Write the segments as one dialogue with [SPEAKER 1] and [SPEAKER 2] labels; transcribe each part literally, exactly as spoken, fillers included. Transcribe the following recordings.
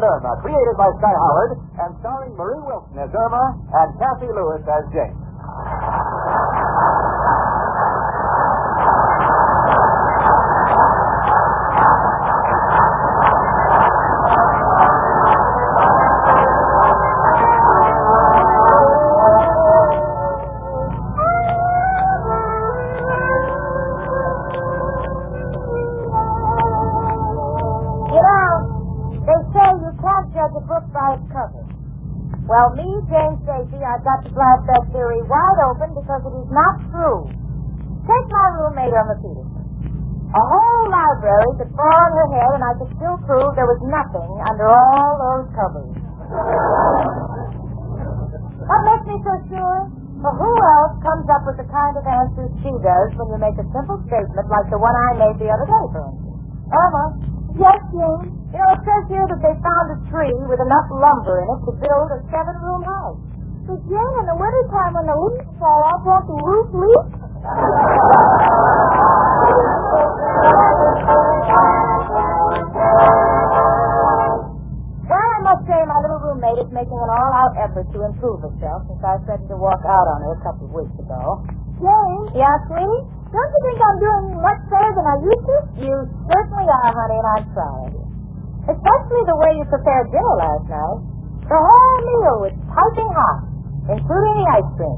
[SPEAKER 1] Irma, created by Sky Howard, and starring Marie Wilson as Irma and Kathy Lewis as Jane.
[SPEAKER 2] Well, me, Jane Stacy, I've got to blast that theory wide open because it is not true. Take my roommate, Irma Peterson. A whole library could fall on her head and I could still prove there was nothing under all those covers. What makes me so sure? Well, who else comes up with the kind of answers she does when you make a simple statement like the one I made the other day, for instance? Irma? Yes, Jane? You know, it says here that they found a tree with enough lumber in it to build a seven-room house. But, Jane, in the wintertime when the leaves fall off, won't the roof leak? Well, I must say my little roommate is making an all-out effort to improve herself since I threatened to walk out on her a couple of weeks ago. Jane? Yeah, sweetie? Don't you think I'm doing much better than I used to? You certainly are, honey, and I'm proud of you. Especially the way you prepared dinner last night. The whole meal was piping hot, including the ice cream.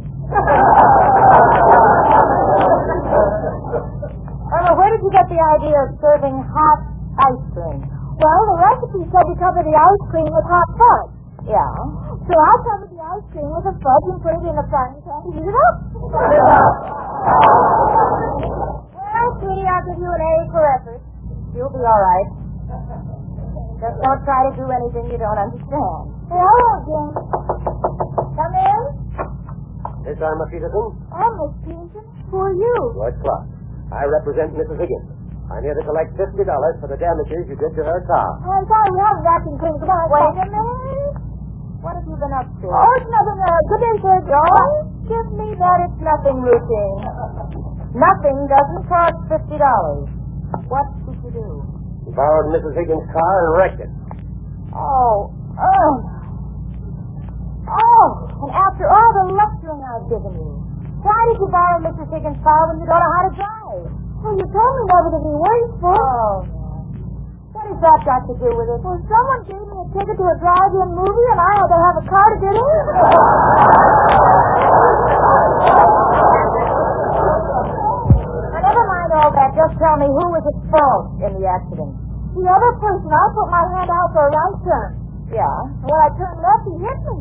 [SPEAKER 2] Irma, where did you get the idea of serving hot ice cream? Well, the recipe said to cover the ice cream with hot fudge. Yeah. So I covered the ice cream with a fudge and put it in a frying pan to heat it up. Well, sweetie, I'll give you an A for effort. You'll be all right. Just don't try to do anything you don't understand. Hey, hello, Jane. Come in.
[SPEAKER 3] Miss Irma Peterson?
[SPEAKER 2] Oh, Miss Peterson. Who are you?
[SPEAKER 3] George Clark. I represent Missus Higgins. I'm here to collect fifty dollars for the damages you did to her car.
[SPEAKER 2] Oh, I'm sorry, we haven't got anything clean. Come on. Wait a minute. What have you been up to? Oh, it's nothing. Uh, good day, sir. Don't give me that it's nothing routine. Nothing doesn't cost fifty dollars. What did you do?
[SPEAKER 3] You borrowed Missus Higgins' car and wrecked it.
[SPEAKER 2] Oh, oh. Oh, and after all the lecturing I've given you, why did you borrow Missus Higgins' car when you don't know how to drive? Well, you told me never to be wasteful. Oh, what has that got to do with it? Well, someone gave me a ticket to a drive-in movie, and I had to have a car to get in. Now, never mind all that. Just tell me who was at fault in the accident. The other person. I put my hand out for a right turn. Yeah? When I turned left, he hit me.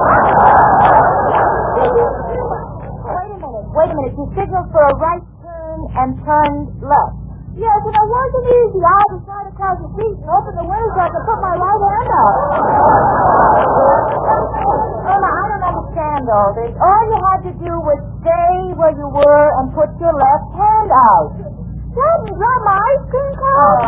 [SPEAKER 2] Wait a minute. Wait a minute. You signaled for a right turn and turned left. Yes, and it wasn't easy. I had to slide across the seat and open the window so I could put my right hand out. Irma, I don't understand all this. All you had to do was stay where you were and put your left hand out. That didn't drop my ice cream cone.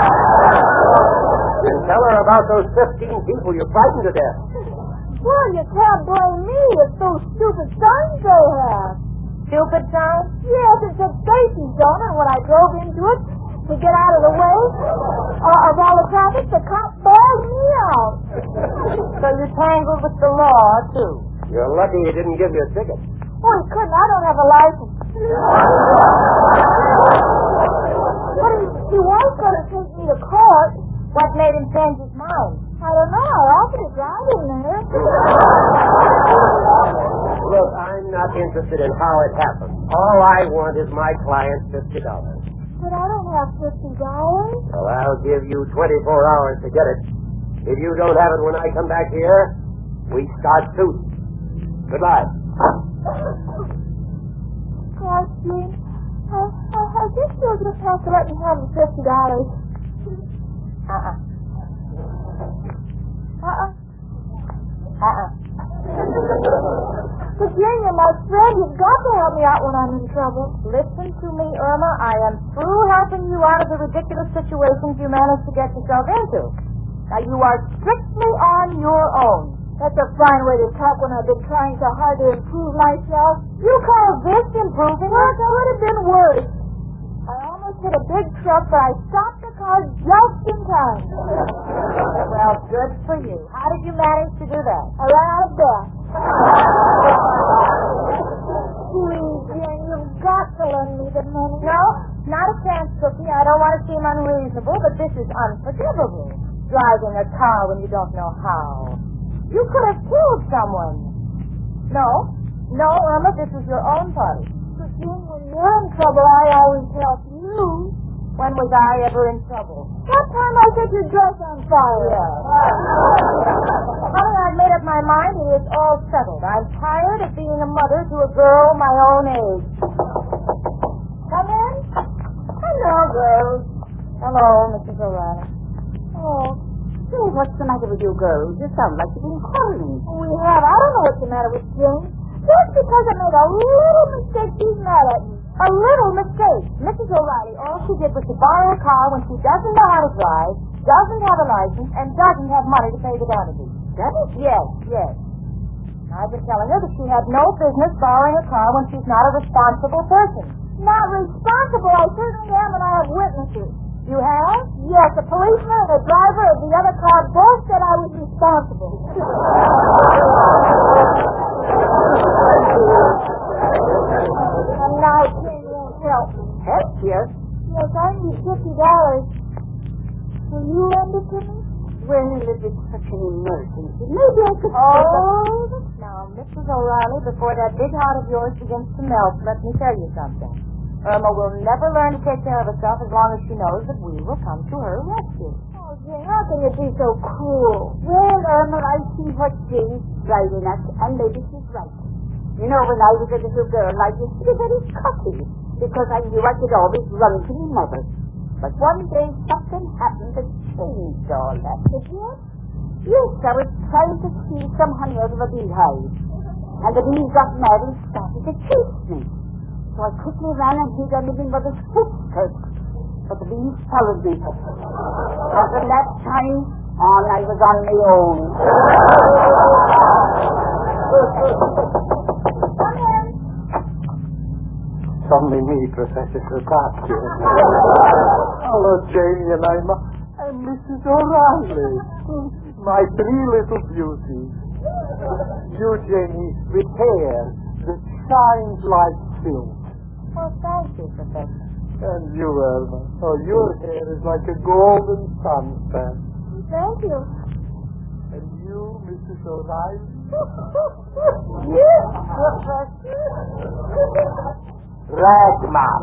[SPEAKER 3] You tell her about those fifteen people you frightened to death.
[SPEAKER 2] Well, you can't blame me. It's those stupid signs they have. Stupid sign? Yes, it said Stacy's on it. When I drove into it to get out of the way uh, of all the traffic, the cop bailed me out. So you tangled with the law, too?
[SPEAKER 3] You're lucky he didn't give you a ticket.
[SPEAKER 2] Oh, he couldn't. I don't have a license. But he, he was going to take me to court. What made him change his mind? I don't know. I offered to drive him there.
[SPEAKER 3] Look, I'm not interested in how it happened. All I want is my client's fifty dollars.
[SPEAKER 2] But I don't have fifty dollars.
[SPEAKER 3] Well, I'll give you twenty-four hours to get it. If you don't have it when I come back here, we start suit. Goodbye.
[SPEAKER 2] Gosh, Jane, I, I, I guess you're going to have to let me have the fifty dollars. Uh-uh. Uh-uh. Uh-uh. But Jane, you're my friend. You've got to help me out when I'm in trouble. Listen to me, Irma. I am through helping you out of the ridiculous situations you managed to get yourself into. Now, you are strictly on your own. That's a fine way to talk when I've been trying so hard to improve myself. You call this improving? Well, that would have been worse. I almost hit a big truck, but I stopped the car just in time. Well, good for you. How did you manage to do that?
[SPEAKER 4] I ran out of breath. Please, Jane, you've got to lend me the money.
[SPEAKER 2] No, not a chance, Cookie. I don't want to seem unreasonable, but this is unforgivable. Driving a car when you don't know how. You could have killed someone. No, no, Irma, this is your own party.
[SPEAKER 4] But Jane, when you're in trouble, I always help you.
[SPEAKER 2] When was I ever in trouble?
[SPEAKER 4] That time I set your dress on fire.
[SPEAKER 2] Yeah. Honey, I've made up my mind. It is all settled. I'm tired of being a mother to a girl my own age. Come in. Hello, girls. Hello, Missus O'Reilly.
[SPEAKER 4] Oh,
[SPEAKER 2] Say, what's the matter with you girls? You sound like you've been quarreling.
[SPEAKER 4] we have. I don't know what's the matter with Jane. Just because I made a little mistake, she's mad at me.
[SPEAKER 2] A little mistake. Missus O'Reilly, all she did was to borrow a car when she doesn't know how to drive, doesn't have a license, and doesn't have money to pay the damages. Does it? Yes, yes. I've been telling her that she had no business borrowing a car when she's not a responsible person.
[SPEAKER 4] Not responsible, I certainly am, and I have witnesses.
[SPEAKER 2] You have?
[SPEAKER 4] Yes, a policeman and a driver of the other car both said I was responsible. And now Jane won't help me.
[SPEAKER 2] Help you?
[SPEAKER 4] Yes, I need fifty dollars. Will you lend it to me?
[SPEAKER 2] Well, if it's such an emergency, maybe I could... Oh, now, Missus O'Reilly, before that big heart of yours begins to melt, let me tell you something. Irma will never learn to take care of herself as long as she knows that we will come to her rescue.
[SPEAKER 4] Oh, Jane, how can you be so cruel?
[SPEAKER 2] Well, Irma, I see what Jane's driving at, and maybe she's right. You know, when I was a little girl, I used to be very cocky, because I knew I could always run to my mother. But one day, something happened that changed all that.
[SPEAKER 4] Did you?
[SPEAKER 2] Yes, I was trying to steal some honey out of a beehive, and the bees got mad and started to chase me. So I quickly ran and hid under my mother's footskirt, but the bees followed me. And from that time on, I was on my own.
[SPEAKER 4] Come in.
[SPEAKER 5] It's only me, Professor Kropotkin. Hello, Janie and Irma. And Missus O'Reilly. My three little beauties. You, Janie, with hair that shines like silk.
[SPEAKER 2] Well, thank you, Professor.
[SPEAKER 5] And you, Irma. Oh, your hair is like a golden sunset.
[SPEAKER 4] Thank you.
[SPEAKER 5] And you, Missus O'Reilly?
[SPEAKER 4] Yes, Professor.
[SPEAKER 5] Ragmark.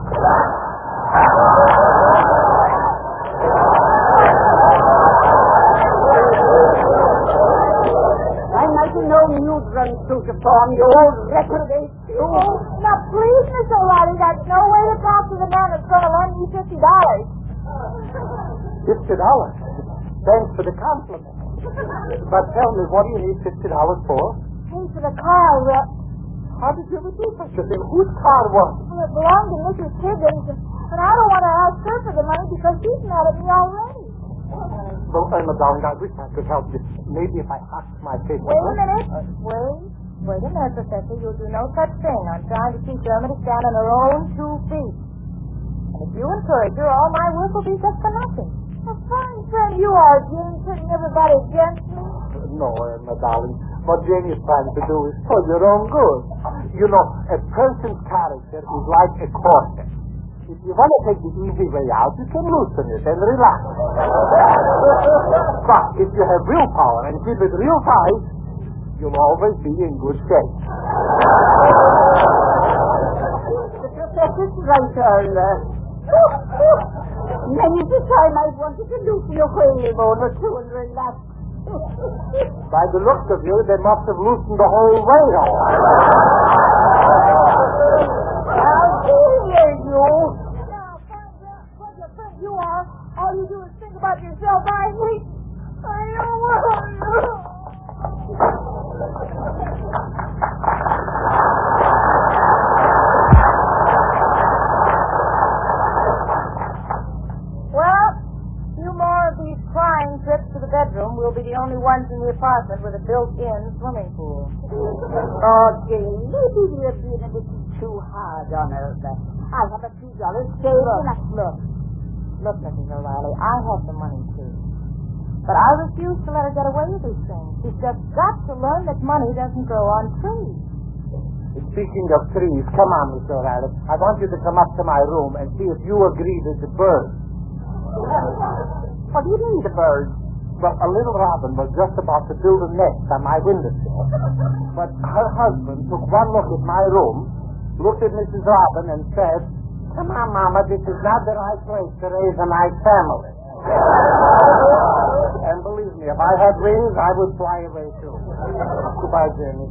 [SPEAKER 2] I might have known you'd run through to form your old reprobate.
[SPEAKER 4] Oh, now please, Miss O'Reilly, that's no way to talk to the man that's going to lend you fifty dollars.
[SPEAKER 5] Fifty dollars? Thanks for the compliment. But tell me, what do you need fifty dollars for?
[SPEAKER 4] Pay for the car, Rep.
[SPEAKER 5] How did you ever do such a thing? Whose car was it?
[SPEAKER 4] Well, it belonged to Missus Higgins, and I don't want to ask her for the money because she's mad at me already.
[SPEAKER 5] Well, Irma, darling, I wish I could help you. Maybe if I asked my paper.
[SPEAKER 2] Wait a minute. Uh, wait. Wait a minute, Professor. You'll do no such thing. I'm trying to teach Irma to stand on her own two feet. And if you encourage her, all my work will be just for nothing.
[SPEAKER 4] A fine friend you are, Jane, turning everybody against me.
[SPEAKER 5] No, Irma, darling. What Jane is trying to do is for your own good. You know, a person's character is like a corset. If you want to take the easy way out, you can loosen it and relax. But if you have willpower and keep it real tight, you'll always be in good shape.
[SPEAKER 2] The Professor's right, Irma. Many a time I've wanted to loosen a whalebone or two and relax.
[SPEAKER 5] By the looks of you, they must have loosened the whole whale.
[SPEAKER 2] Now, here you.
[SPEAKER 4] Now, find out what a friend you are. All you do is think about yourself. I hate... I don't want you.
[SPEAKER 2] Well, few more of these crying trips to the bedroom. We'll be the only ones in the apartment with a built-in swimming pool.
[SPEAKER 6] Oh, Jane, maybe you're being a little too hard on her. But I have a few dollars saved.
[SPEAKER 2] Look,
[SPEAKER 6] and I...
[SPEAKER 2] look. Look, Missus O'Reilly, I have the money, too. But I refuse to let her get away with these things. She's just got to learn that money doesn't grow on trees.
[SPEAKER 5] Speaking of trees, come on, Mister O'Reilly. I want you to come up to my room and see if you agree with the bird.
[SPEAKER 6] What do you mean, the bird?
[SPEAKER 5] Well, a little robin was just about to build a nest on my windowsill. But her husband took one look at my room, looked at Missus Robin, and said, "Come on, Mama, this is not the right place to raise a nice family." And believe me, if I had wings, I would fly away too. Goodbye, Jamie.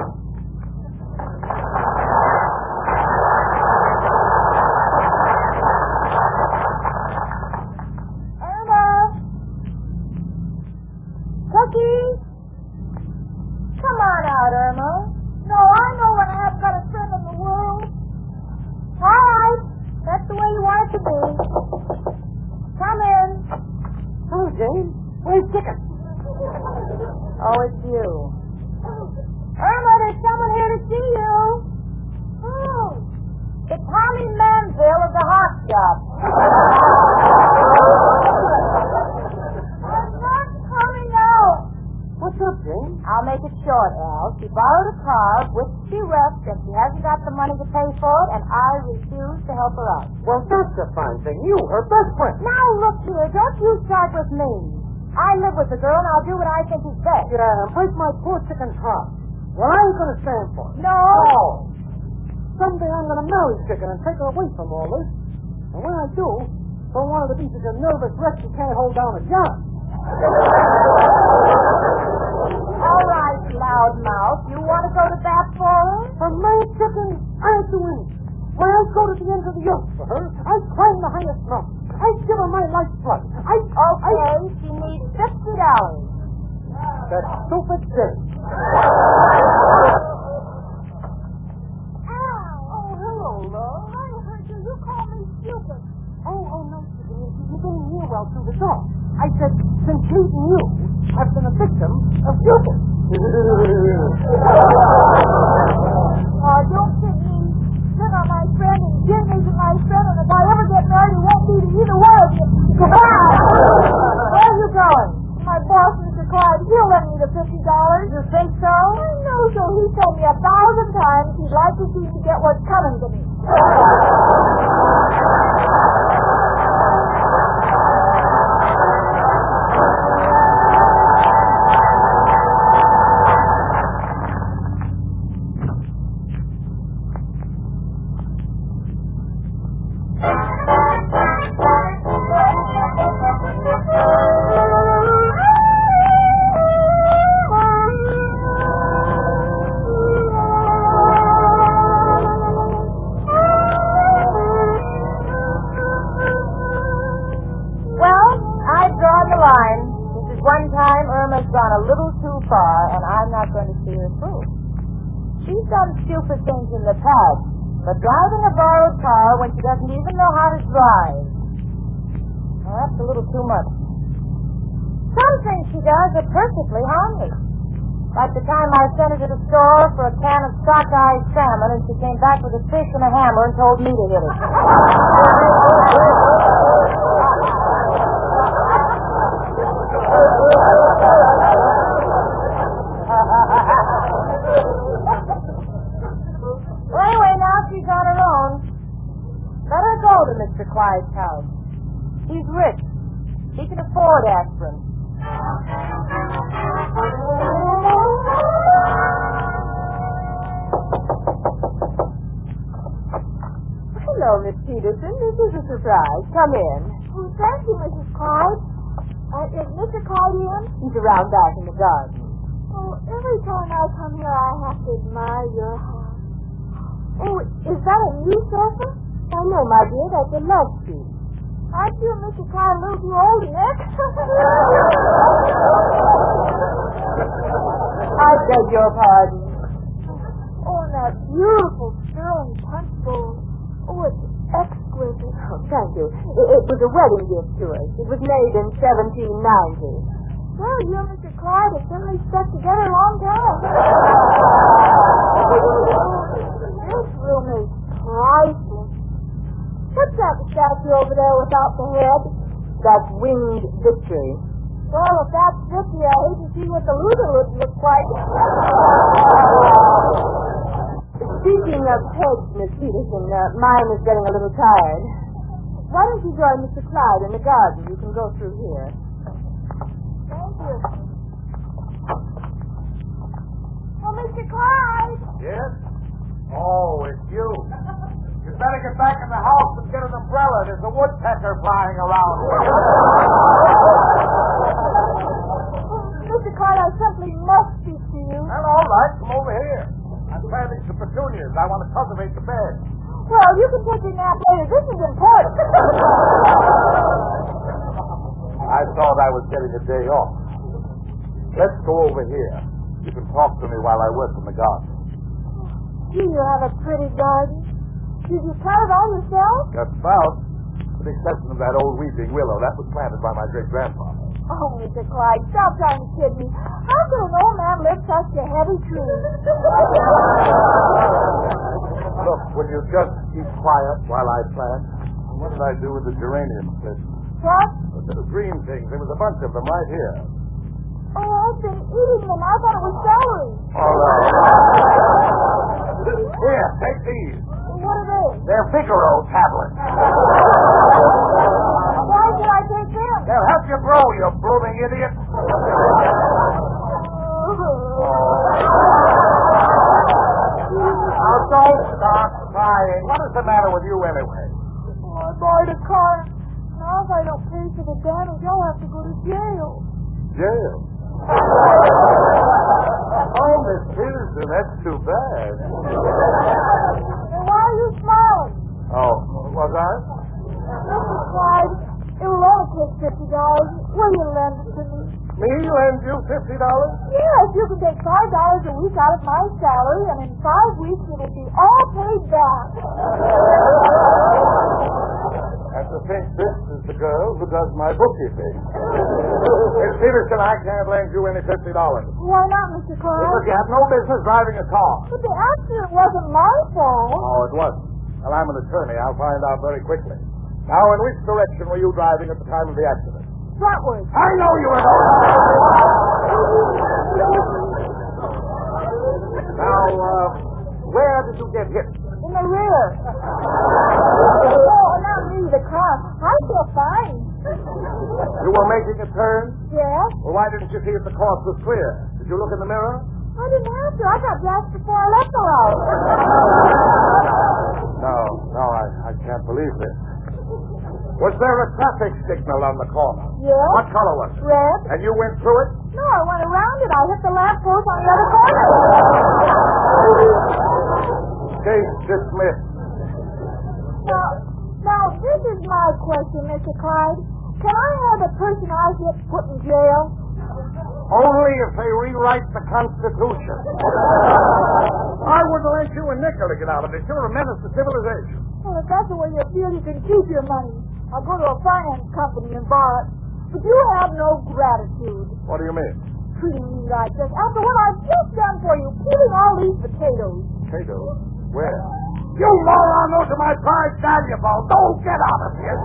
[SPEAKER 2] Come on out, Irma.
[SPEAKER 4] No, I know when I haven't got a friend in the world.
[SPEAKER 2] All right. That's the way you want it to be. Come in.
[SPEAKER 5] Hello, Jane. Where's Chicken?
[SPEAKER 2] Oh, it's you. Irma, there's someone here to see you.
[SPEAKER 4] Oh.
[SPEAKER 2] It's Tommy Manville of the hot shop.
[SPEAKER 4] I'm not coming out.
[SPEAKER 5] What's up, Jane?
[SPEAKER 2] I'll make it short, Al. She borrowed a car, which she wrecked, and she hasn't got the money to pay for it, and I refuse to help her out.
[SPEAKER 5] Well, that's a fine thing. You, her best friend.
[SPEAKER 2] Now, look here. Don't you start with me. I live with the girl, and I'll do what I think is best.
[SPEAKER 5] Yeah, and break my poor chicken's heart. Well, I ain't going to stand for it.
[SPEAKER 2] No.
[SPEAKER 5] No. Someday I'm going to marry Chicken and take her away from all this. And when I do, don't want her to be such a nervous wreck she can't hold down a job.
[SPEAKER 2] All right, loudmouth. You want to go to bat for her?
[SPEAKER 5] For my Chicken, I ain't doing it. When I go to the end of the earth for her, I climb the highest mountain. I give her my lifeblood. I...
[SPEAKER 2] Okay,
[SPEAKER 5] I...
[SPEAKER 2] she needs fifty dollars.
[SPEAKER 5] That stupid thing.
[SPEAKER 4] Oh, hello, love. I heard you. You call me stupid.
[SPEAKER 5] Oh, oh, no, Chicken. You, you didn't hear well through the door. I said, since meeting you, I've been a victim of Cupid.
[SPEAKER 4] Oh, don't kid me. You're not my friend, and Jim isn't my friend, and if I ever get married, it won't be to either one of you. Goodbye.
[SPEAKER 2] Where are you going?
[SPEAKER 4] My boss, Mister Clyde, he'll lend me the fifty dollars.
[SPEAKER 2] You think so?
[SPEAKER 4] I know so. He told me a thousand times he'd like to see me get what's coming to me.
[SPEAKER 2] A little too far, and I'm not going to see her through. She's done stupid things in the past, but driving a borrowed car when she doesn't even know how to drive, well, that's a little too much. Some things she does are perfectly harmless. Like the time I sent her to the store for a can of sockeye salmon, and she came back with a fish and a hammer and told me to hit it. Well, anyway, now she's on her own. Let her go to Mister Clyde's house. He's rich. He can afford aspirin. Hello, Miss Peterson. This is a surprise. Come in.
[SPEAKER 4] Oh, thank you, Missus Clyde. Uh, is Mister Clyde in?
[SPEAKER 2] He's around back in the garden.
[SPEAKER 4] Oh, every time I come here, I have to admire your house. Oh, is that a new sofa?
[SPEAKER 2] Oh, no, my dear. That's a love seat.
[SPEAKER 4] Aren't you and Mister Clyde a little too old, Nick?
[SPEAKER 2] I beg your pardon.
[SPEAKER 4] Oh, and that beautiful sterling punch bowl. Oh, it's exquisite.
[SPEAKER 2] Oh, thank you. It, it was a wedding gift to us. It was made in seventeen ninety.
[SPEAKER 4] Well, you and Mister Clyde have certainly stuck together a long time. This room is priceless. What's that statue over there without the head?
[SPEAKER 2] That's Winged Victory.
[SPEAKER 4] Well, if that's fifty, I hate to see what the loser would look like.
[SPEAKER 2] Speaking of pegs, Miss Peterson, uh, mine is getting a little tired. Why don't you join Mister Clyde in the garden? You can go through here.
[SPEAKER 4] Thank you. Oh, Mister Clyde.
[SPEAKER 1] Yes? Oh, it's you. You better get back in the house and get an umbrella. There's a woodpecker flying around.
[SPEAKER 4] Mister Clyde, I simply must speak to you.
[SPEAKER 1] Well, all right. Come over here. I'm planting some petunias. I want to cultivate the bed.
[SPEAKER 4] Well, you can take your nap later. This is important.
[SPEAKER 1] I thought I was getting a day off. Let's go over here. You can talk to me while I work in the garden.
[SPEAKER 4] Do you have a pretty garden? Did you plant it all yourself?
[SPEAKER 1] Just about. With the exception of that old weeping willow. That was planted by my great-grandfather.
[SPEAKER 4] Oh, Mister Clyde, stop trying to kid me. How could an old man lift such a heavy tree?
[SPEAKER 1] Look, will you just keep quiet while I plant? And what did I do with the geraniums?
[SPEAKER 4] What?
[SPEAKER 1] The little green things. There was a bunch of them right here.
[SPEAKER 4] Oh, I've been eating them. I thought it was celery.
[SPEAKER 1] All right. Here, take these.
[SPEAKER 4] What are they?
[SPEAKER 1] They're Figaro tablets.
[SPEAKER 4] Why should I take them?
[SPEAKER 1] They'll help you grow, you blooming idiot. Now, don't start crying. What is the matter with you anyway?
[SPEAKER 4] Oh, I borrowed a car. Now, if I don't pay for the damage, I'll have to go to jail.
[SPEAKER 1] Jail? Oh, Miss Peterson, that's too bad.
[SPEAKER 4] Then why are you smiling?
[SPEAKER 1] Oh, was I?
[SPEAKER 4] Mister Clyde, it will only take fifty dollars. Will you lend it to me?
[SPEAKER 1] Me lend you fifty dollars?
[SPEAKER 4] Yes, you can take five dollars a week out of my salary, and in five weeks it will be all paid back.
[SPEAKER 1] And to think this is the girl who does my bookkeeping. Miss Peterson, I can't lend you any fifty dollars.
[SPEAKER 4] Why not, Mister Clyde?
[SPEAKER 1] Because you have no business driving a car.
[SPEAKER 4] But the accident wasn't my fault.
[SPEAKER 1] Oh, it wasn't. Well, I'm an attorney. I'll find out very quickly. Now, in which direction were you driving at the time of the accident?
[SPEAKER 4] Frontward.
[SPEAKER 1] I know you were going. Now, uh, where did you get hit?
[SPEAKER 4] In the rear. Oh, not me, the car. I feel fine.
[SPEAKER 1] You were making a turn?
[SPEAKER 4] Yes?
[SPEAKER 1] Well, why didn't you see if the course was clear? Did you look in the mirror?
[SPEAKER 4] I didn't have to. I got gas before I left the house.
[SPEAKER 1] No, no, I, I can't believe this. Was there a traffic signal on the corner?
[SPEAKER 4] Yes?
[SPEAKER 1] What color was it?
[SPEAKER 4] Red?
[SPEAKER 1] And you went through it?
[SPEAKER 4] No, I went around it. I hit the lamp post on the other corner.
[SPEAKER 1] Case dismissed.
[SPEAKER 4] Now, now, this is my question, Mister Clyde. Can I have the person I hit put in jail?
[SPEAKER 1] Only if they rewrite the Constitution. I wouldn't lend you a nickel to get out of it. You're a menace to civilization.
[SPEAKER 4] Well, if that's the way you feel, you can keep your money. I'll go to a finance company and borrow it. But you have no gratitude.
[SPEAKER 1] What do you mean?
[SPEAKER 4] Treating me like this. After what I've just done for you, peeling all these potatoes.
[SPEAKER 1] Potatoes? Where? You moron, those are my prized valuables. Don't get out of here.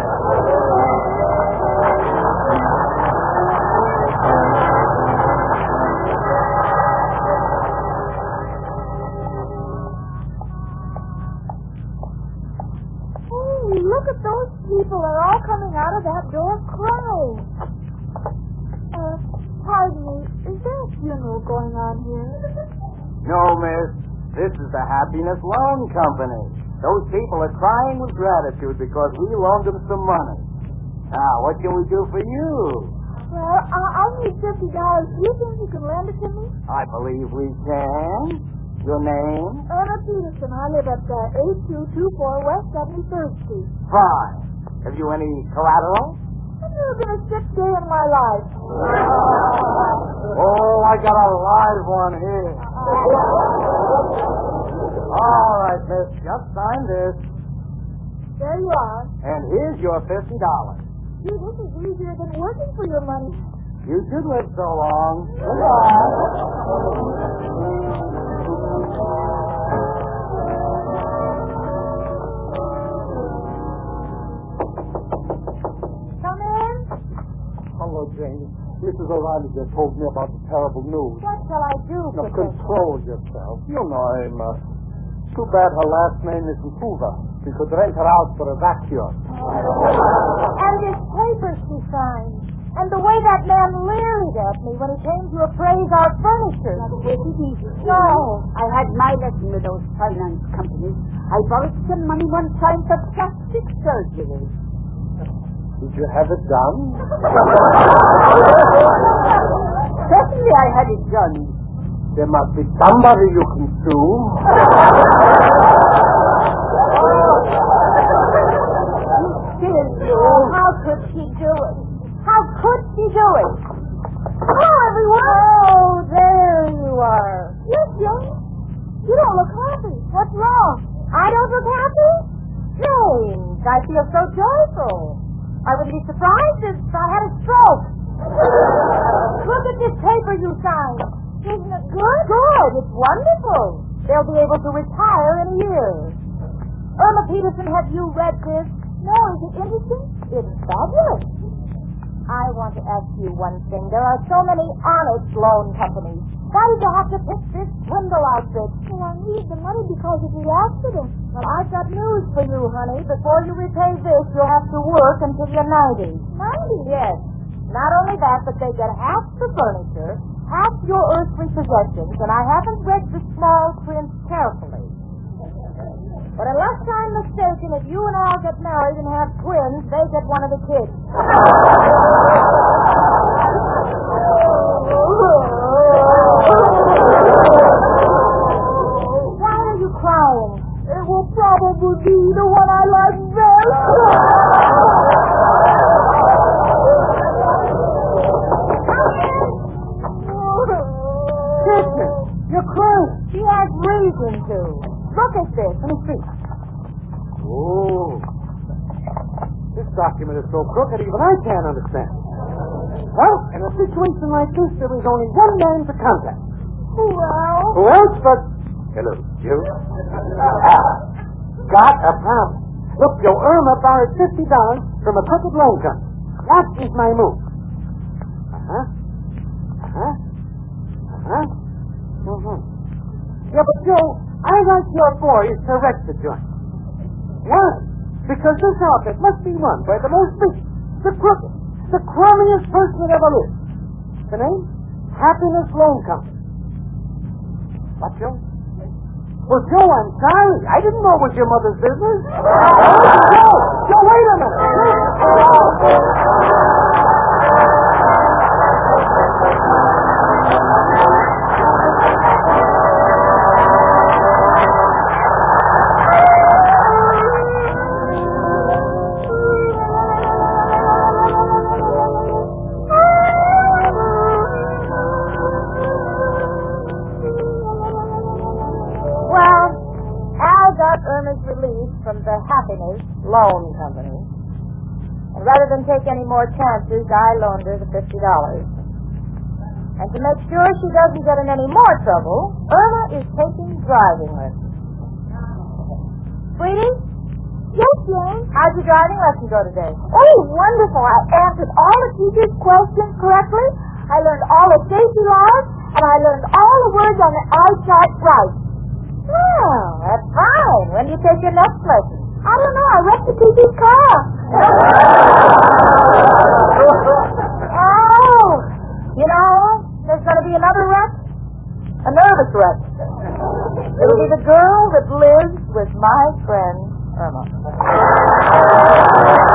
[SPEAKER 4] Hey, look at those people. They're all coming out of that door crying. Uh, pardon me. Is there a funeral going on here?
[SPEAKER 3] No, miss. This is the Happiness Loan Company. Those people are crying with gratitude because we loaned them some money. Now, what can we do for you?
[SPEAKER 4] Well, I, I need fifty dollars. Do you think you can lend it to me?
[SPEAKER 3] I believe we can. Your name?
[SPEAKER 4] Irma Peterson. I live at uh, eight two two four West seventy-third Street.
[SPEAKER 3] Fine. Have you any collateral?
[SPEAKER 4] I've never been a sick day in my life.
[SPEAKER 3] Oh, I got a live one here. All right, miss. Just sign this.
[SPEAKER 4] There you are.
[SPEAKER 3] And here's your fifty dollars.
[SPEAKER 4] Gee, this is easier than working for your money.
[SPEAKER 3] You should live so long. Goodbye.
[SPEAKER 4] Come in.
[SPEAKER 5] Hello, Janie. Missus O'Reilly just told me about the terrible news.
[SPEAKER 2] What shall I do,
[SPEAKER 5] Now,
[SPEAKER 2] Professor?
[SPEAKER 5] control yourself. You know, I'm, uh, too bad her last name isn't Hoover. We could rent her out for a vacuum.
[SPEAKER 2] And this paper she signed. And the way that man leered at me when he came to appraise our furniture.
[SPEAKER 6] Take it easy.
[SPEAKER 2] No.
[SPEAKER 6] I had my lesson with those finance companies. I borrowed some money one time for plastic surgery.
[SPEAKER 5] Did you have it done?
[SPEAKER 6] Certainly I had it done.
[SPEAKER 5] There must be somebody you can sue.
[SPEAKER 2] Oh, how could she do it? How could she do it? Hello, everyone. Oh, there you are. Yes, Jane. You don't look happy. What's wrong? I don't look happy? James, I feel so joyful. I wouldn't be surprised if I had a stroke. Look at this paper you signed. Isn't it good? Good. It's wonderful. They'll be able to retire in a year. Irma Peterson, have you read this? No, is it interesting? It's fabulous. I want to ask you one thing. There are so many honest loan companies. Why did you have to pick this swindle outfit? Well, I need the money because of the accident. Well, I've got news for you, honey. Before you repay this, you'll have to work until you're ninety. ninety? Yes. Not only that, but they get half the furniture, half your earthly possessions, and I haven't read the small print carefully. But unless I'm mistaken, if you and Al get married and have twins, they get one of the kids. Why are you crying? It will probably be the one I like best. Sister, you're crying. She has reason to. Look at this. Let me see.
[SPEAKER 5] Oh. This document is so crooked even I can't understand. Well, in a situation like this, there is only one man to contact.
[SPEAKER 2] Well?
[SPEAKER 5] Who else but... Hello, you. Ah, got a problem. Look, your Irma borrowed fifty dollars from a crooked loan company. That is my move. Uh-huh. Uh-huh. Uh-huh. Mm-hmm. Yeah, but Joe, I like your boys to wreck the joint. Why? Because this outfit must be run by the most vicious, the crooked, the crummiest person that ever lived. The name? Happiness Loan Company. What, Joe? Well, Joe, I'm sorry. I didn't know it was your mother's business. Joe, Joe, wait a minute.
[SPEAKER 2] From the Happiness Loan Company. And rather than take any more chances, I loaned her the fifty dollars. And to make sure she doesn't get in any more trouble, Irma is taking driving lessons. Sweetie?
[SPEAKER 4] Yes, Jane?
[SPEAKER 2] How'd your driving lesson go today?
[SPEAKER 4] Oh, wonderful. I answered all the teacher's questions correctly. I learned all the safety laws, and I learned all the words on the eye chart right.
[SPEAKER 2] Well, that's fine. When do you take your next lesson?
[SPEAKER 4] I don't know. I wrecked the T V's car.
[SPEAKER 2] Oh, you know, there's going to be another wreck. A nervous wreck. It'll be the girl that lives with my friend Irma.